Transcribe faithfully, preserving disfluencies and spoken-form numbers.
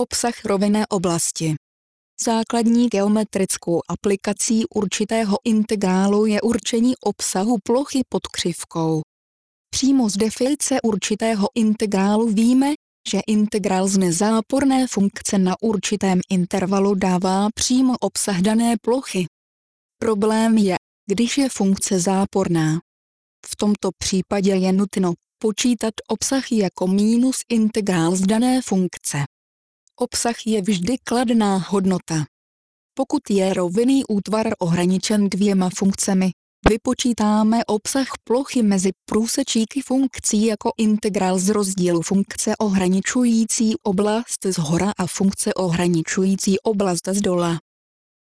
Obsah rovinné oblasti. Základní geometrickou aplikací určitého integrálu je určení obsahu plochy pod křivkou. Přímo z definice určitého integrálu víme, že integrál z nezáporné funkce na určitém intervalu dává přímo obsah dané plochy. Problém je, když je funkce záporná. V tomto případě je nutno počítat obsah jako mínus integrál z dané funkce. Obsah je vždy kladná hodnota. Pokud je rovinný útvar ohraničen dvěma funkcemi, vypočítáme obsah plochy mezi průsečíky funkcí jako integrál z rozdílu funkce ohraničující oblast zhora a funkce ohraničující oblast zdola.